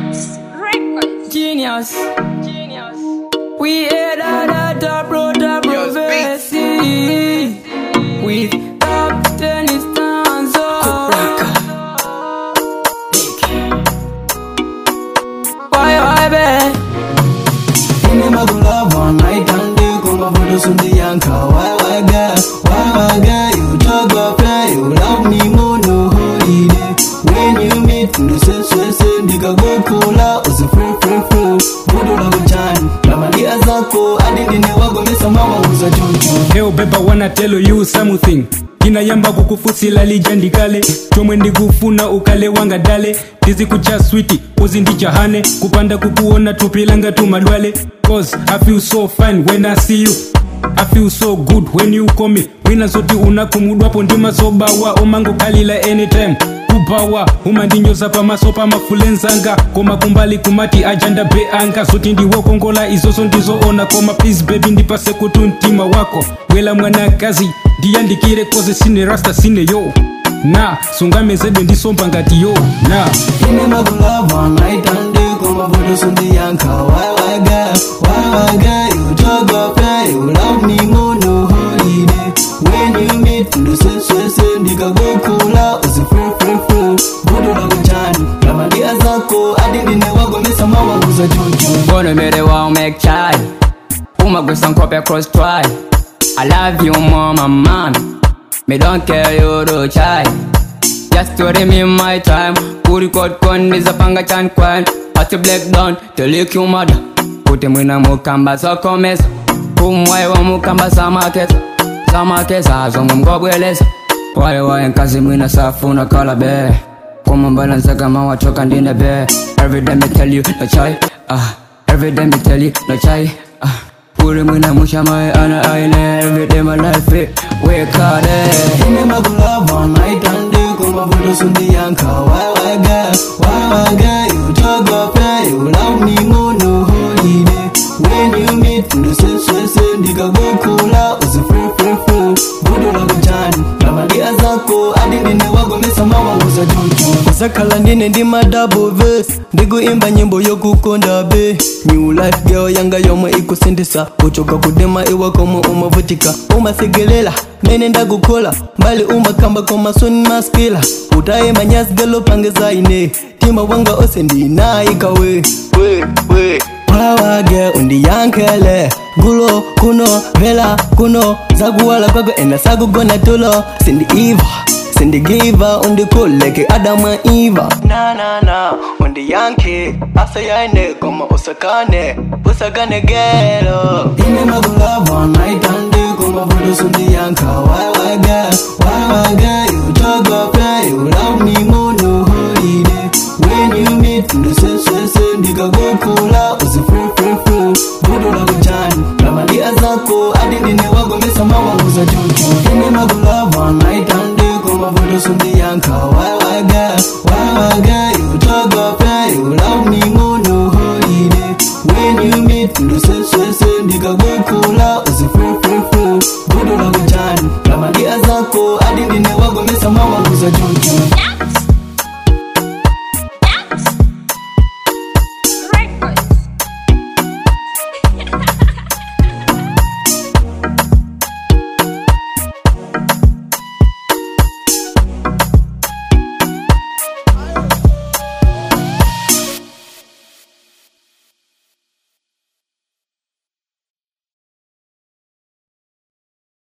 Genius. We head out the road of prophecy with top 10 stanza. Why, babe? Ini magula one night and day kuma vodo sundi yanka. Why, girl? You talk up there, you love me more no holiday. When you meet, you say, diga go cola, uzi free. Vodo la bujani, la malia zako, adi nene wago mesa mama uza junju. Hey beba wanna tell you something. Kina yamba kukufusila lijandikale chomwe ndigufuna ukale wanga dale tizi kucha sweetie uzi ndichahane kupanda kukuona tupilanga tumadwale cause I feel so fine when I see you I feel so good when you call me wina zoti unakumudwapo ndima sobawa omango kalila anytime kubawa umandinyoza pamasopa mafulenzanga koma kumbali kumati ajanda beanga zoti ndiwokongola izozo ndizoona koma please baby ndipase kutuntima wako wela mwanakazi ndiyandikire koze sine rasta sine yo na sungamezebe ndisompa ngati yo na Ini magula one night and day kuma vodo sundi yanka. Why, girl? You talk up there, you love me more no holiday. When you meet, you say, diga go cola, uzi free. Vodo la bujani, la malia zako, adi nene wago mesa mama uza junju. Bono mere wa make chai Uma gusan kope cross try I love you more my man Me don't care you do chai Just to me my time Puri kot kon niza panga chan kwan Pati black down to lick you mother Puti mwina mukamba so komesa Kumwai wa mukamba sama kesa zongo mgobweleza Wai nkazi mwina safu na kala be Kuma mbalanza kama watoka ndine be Every day me tell you no chai Every day me tell you no chai Puri mwina mushamai ana aine Every day my life it wake up Ini magula one night and day kuma vodo sundi yanka. Why, girl? You talk up there, you love me more no holiday. When you meet, you say, diga go cola, uzi free. Vodo la bujani, la malia zako, adi nene wago mesa mama uza junju. Sakala nene ndi double verse, ndigu imba nyimbo yokukonda be. New life girl yanga yoma ikusindisa, uchoka kudema iwa koma umavutika. Umasegelela, mene ndagukola, mbali umakamba koma sun maskila. Utaye manyas gelo pange zaine, tima wanga osendi na ikawe. Wawa girl undi yankele, gulo kuno, vela kuno, zaguwala kwago ena sagu gona tulo. Cindy giver undi cool like Adama Eva. Na undi yanke asa yaine koma usagane gelo. Ini magula one night and day koma vodo sundi yanka. Why, girl? You talk up there, you love me more no holiday. When you meet, you say